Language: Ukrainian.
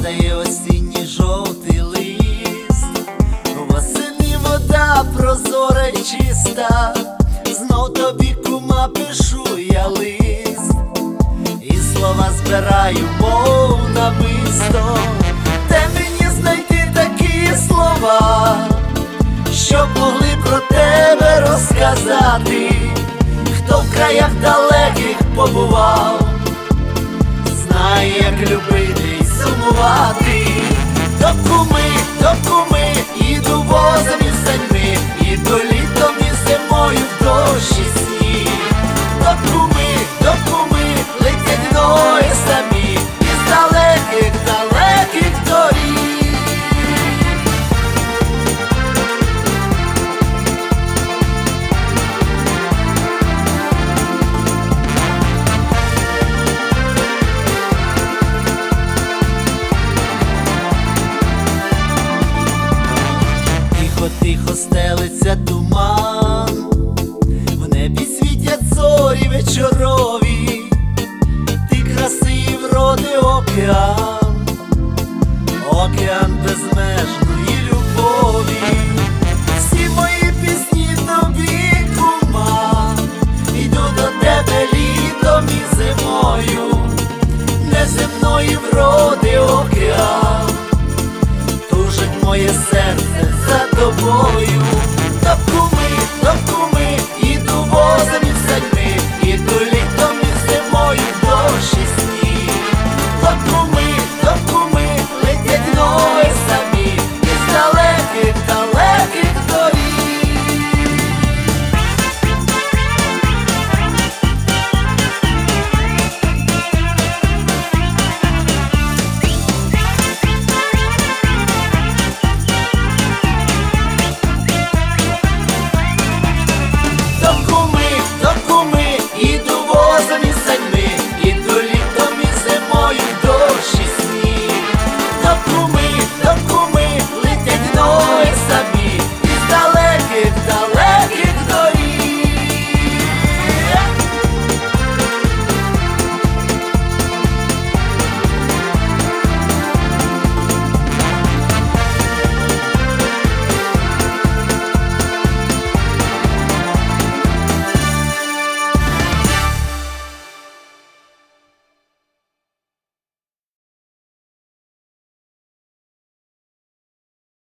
падає осінній жовтий лист, восени вода прозора й чиста, знов тобі, кума, пишу я лист, і слова збираю, мов намисто. Де мені знайти такі слова, щоб могли про тебе розказати? Хто в краях далеких побував, знає, як любити й сумувати. До куми, іду возом із саньми, іду літом і зимою в дощ і сніг. До куми, летять ноги самі із далеких, далеких доріг. Тихо стелиться туман, в небі світять зорі вечорові, ти краси і вроди океан, океан безмежної любові. Всі мої пісні тобі, кума, йду до тебе літом і зимою, неземної вроди океан, тужить моє серце за тобою.